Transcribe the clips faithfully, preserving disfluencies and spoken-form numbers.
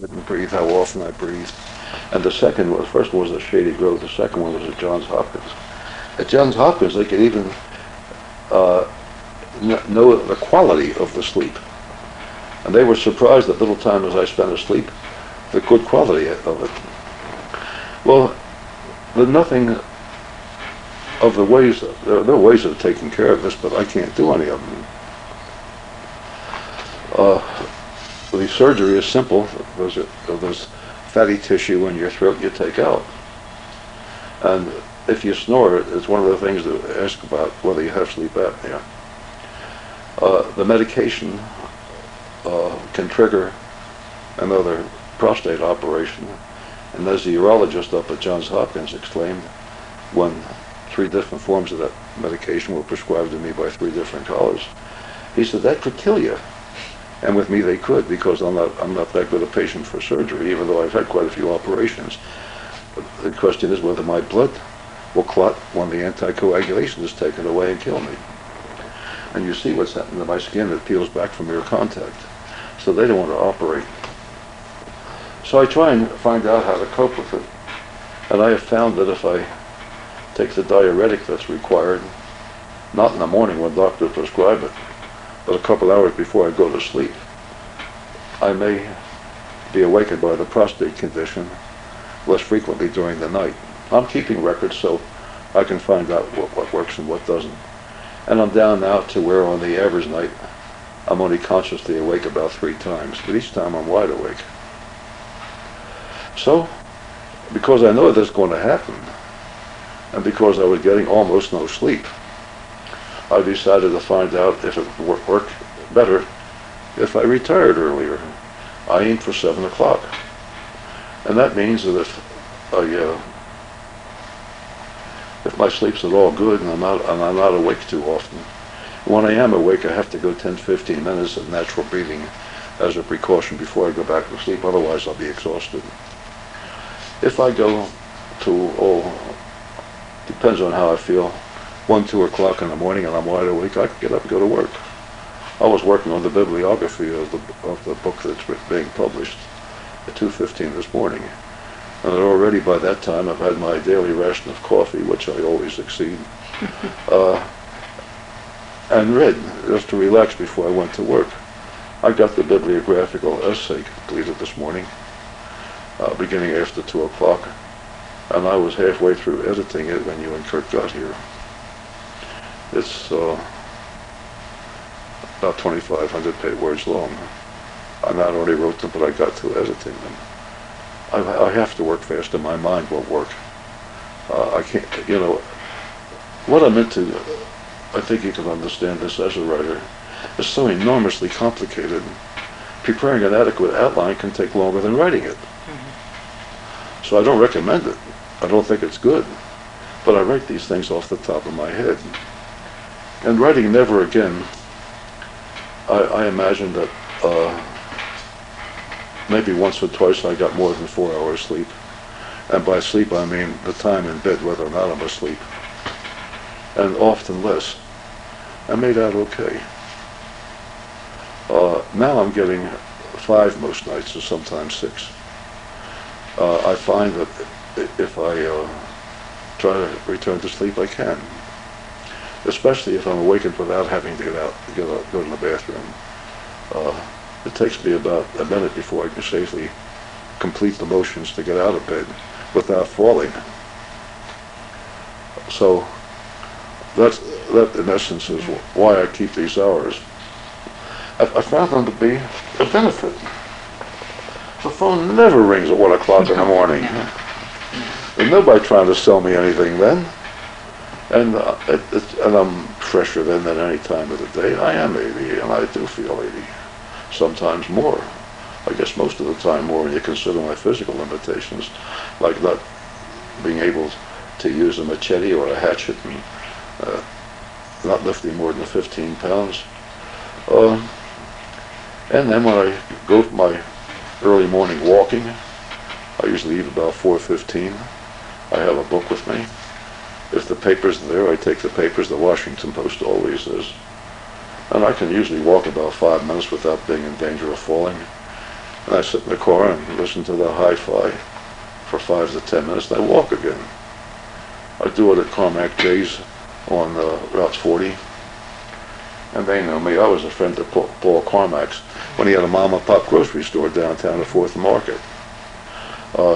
didn't breathe, how often I breathed. And the second was, first one was at Shady Grove, the second one was at Johns Hopkins. At Johns Hopkins, they could even uh, know the quality of the sleep. And they were surprised that little time as I spent asleep, the good quality of it. Well, there's nothing of the ways, there, there are ways of taking care of this, but I can't do any of them. Uh, the surgery is simple. There's, a, there's fatty tissue in your throat you take out. And if you snore, it's one of the things to ask about whether you have sleep apnea. Uh, the medication uh, can trigger another prostate operation. And as the urologist up at Johns Hopkins exclaimed, when three different forms of that medication were prescribed to me by three different colleagues, he said, that could kill you. And with me they could, because I'm not, I'm not that good a patient for surgery, even though I've had quite a few operations. But the question is whether my blood will clot when the anticoagulation is taken away and kill me. And you see what's happening to my skin, it peels back from your contact. So they don't want to operate. So I try and find out how to cope with it. And I have found that if I take the diuretic that's required, not in the morning when doctors prescribe it, but a couple hours before I go to sleep, I may be awakened by the prostate condition less frequently during the night. I'm keeping records so I can find out what, what works and what doesn't. And I'm down now to where on the average night I'm only consciously awake about three times, but each time I'm wide awake. So, because I know that's going to happen, and because I was getting almost no sleep, I decided to find out if it would work better if I retired earlier. I aim for seven o'clock. And that means that if I, uh, if my sleep's at all good and I'm not, and I'm not awake too often, when I am awake I have to go ten to fifteen minutes of natural breathing as a precaution before I go back to sleep, otherwise I'll be exhausted. If I go to, oh, depends on how I feel, one, two o'clock in the morning and I'm wide awake, I can get up and go to work. I was working on the bibliography of the, of the book that's being published at two fifteen this morning. And already by that time I've had my daily ration of coffee, which I always exceed, uh, and read just to relax before I went to work. I got the bibliographical essay completed this morning, uh, beginning after two o'clock, and I was halfway through editing it when you and Kurt got here. It's uh, about twenty-five hundred page words long. I not only wrote them, but I got to editing them. I, I have to work fast, and my mind won't work. Uh, I can't, you know, what I'm into, I think you can understand this as a writer, is so enormously complicated. Preparing an adequate outline can take longer than writing it. Mm-hmm. So I don't recommend it. I don't think it's good. But I write these things off the top of my head. And writing Never Again, I, I imagine that uh, maybe once or twice I got more than four hours sleep. And by sleep I mean the time in bed, whether or not I'm asleep. And often less. I made out okay. Uh, now I'm getting five most nights, or sometimes six. Uh, I find that if I uh, try to return to sleep, I can. Especially if I'm awakened without having to get out, get out go to the bathroom. Uh, it takes me about a minute before I can safely complete the motions to get out of bed without falling. So that, that in essence is why I keep these hours. I, I found them to be a benefit. The phone never rings at one o'clock in the morning. There's nobody trying to sell me anything then. And, uh, it, it, and I'm fresher then than any time of the day. I am eighty, and I do feel eighty. Sometimes more. I guess most of the time more when you consider my physical limitations, like not being able to use a machete or a hatchet and uh, not lifting more than fifteen pounds. Uh, and then when I go for my early morning walking, I usually leave about four fifteen. I have a book with me. If the paper's there, I take the papers. The Washington Post always is. And I can usually walk about five minutes without being in danger of falling. And I sit in the car and listen to the hi-fi for five to ten minutes, and I walk again. I do it at Carmack J's on uh, Route forty. And they know me. I was a friend of Paul, Paul Carmack's when he had a mom and pop grocery store downtown at Fourth Market. Uh,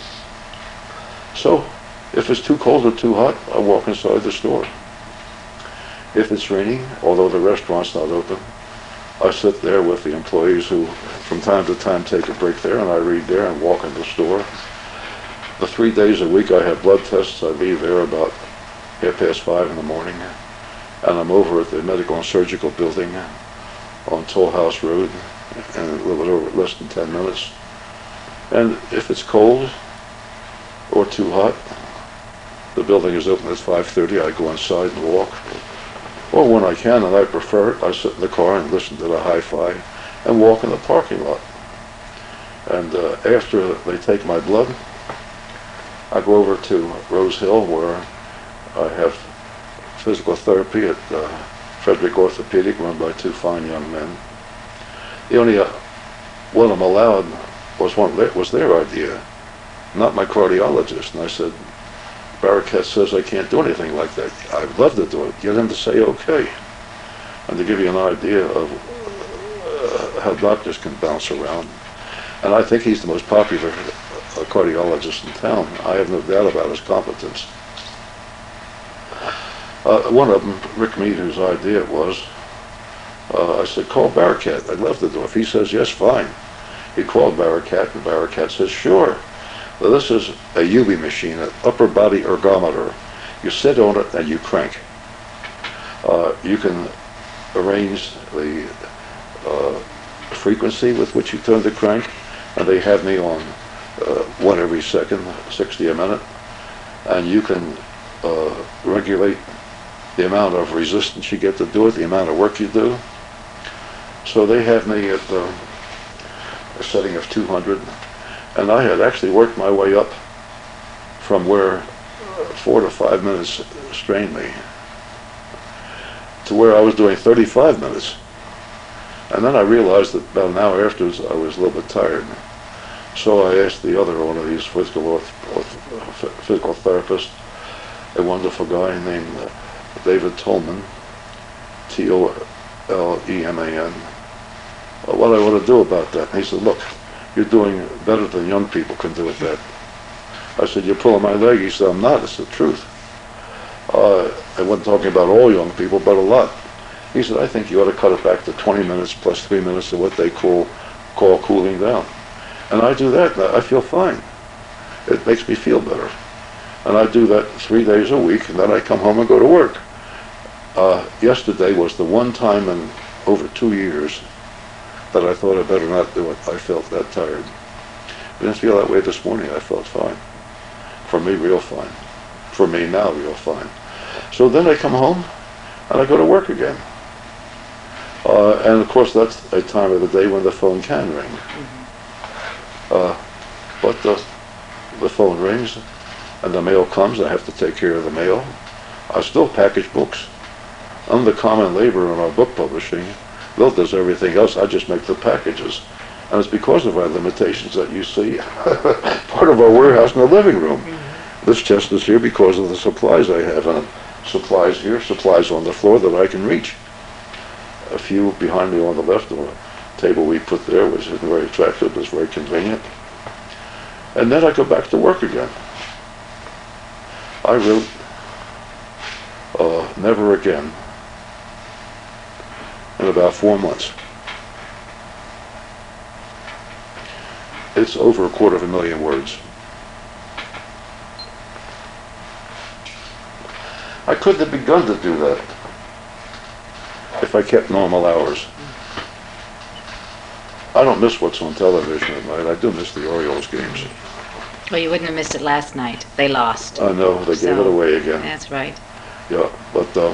so, if it's too cold or too hot, I walk inside the store. If it's raining, although the restaurant's not open, I sit there with the employees who from time to time take a break there, and I read there and walk in the store. The three days a week I have blood tests. I leave there about half past five in the morning, and I'm over at the Medical and Surgical Building on Toll House Road in a little bit over less than ten minutes. And if it's cold or too hot, the building is open at five thirty. I go inside and walk. Or when I can, and I prefer it, I sit in the car and listen to the hi-fi and walk in the parking lot. And uh, after they take my blood, I go over to Rose Hill where I have physical therapy at uh, Frederick Orthopedic, run by two fine young men. The only uh, one I'm allowed was one was their idea, not my cardiologist. And I said, Barakat says I can't do anything like that. I'd love to do it. Get him to say okay. And to give you an idea of uh, how doctors can bounce around. And I think he's the most popular uh, cardiologist in town. I have no doubt about his competence. Uh, one of them, Rick Mead, whose idea it was, uh, I said, call Barakat. I'd love to do it. If he says yes, fine. He called Barakat, and Barakat says, sure. Well, this is a U B machine, an upper body ergometer. You sit on it and you crank. Uh, you can arrange the uh, frequency with which you turn the crank, and they have me on uh, one every second, sixty a minute, and you can uh, regulate the amount of resistance you get to do it, the amount of work you do. So they have me at uh, a setting of two hundred. And I had actually worked my way up from where four to five minutes strained me to where I was doing thirty-five minutes. And then I realized that about an hour afterwards I was a little bit tired. So I asked the other one of these physical, orth orth physical therapists, a wonderful guy named uh, David Tolman, T O L E M A N, uh, what I want to do about that. And he said, look, you're doing better than young people can do at that. I said, you're pulling my leg. He said, I'm not. It's the truth. Uh, I wasn't talking about all young people, but a lot. He said, I think you ought to cut it back to twenty minutes plus three minutes of what they call, call cooling down. And I do that, and I feel fine. It makes me feel better. And I do that three days a week, and then I come home and go to work. Uh, yesterday was the one time in over two years that I thought I better not do it. I felt that tired. I didn't feel that way this morning. I felt fine. For me, real fine. For me now, real fine. So then I come home and I go to work again. Uh, and of course, that's a time of the day when the phone can ring. Uh, but the, the phone rings and the mail comes. I have to take care of the mail. I still package books. I'm the common laborer in our book publishing. Bill does everything else. I just make the packages. And it's because of our limitations that you see part of our warehouse in the living room. This chest is here because of the supplies I have. And supplies here, supplies on the floor that I can reach. A few behind me on the left, on the table we put there, which isn't very attractive, but it's very convenient. And then I go back to work again. I wrote uh, Never Again in about four months. It's over a quarter of a million words. I couldn't have begun to do that if I kept normal hours. I don't miss what's on television at night. I do miss the Orioles games. Well, you wouldn't have missed it last night. They lost. I know, they so, gave it away again. That's right. Yeah, but um,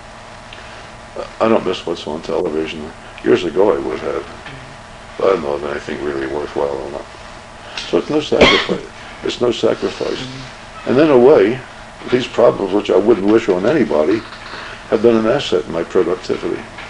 I don't miss what's on television. Years ago I would have. But I don't know of anything really worthwhile or not. So it's no sacrifice. It's no sacrifice. Mm-hmm. And in a way, these problems, which I wouldn't wish on anybody, have been an asset in my productivity.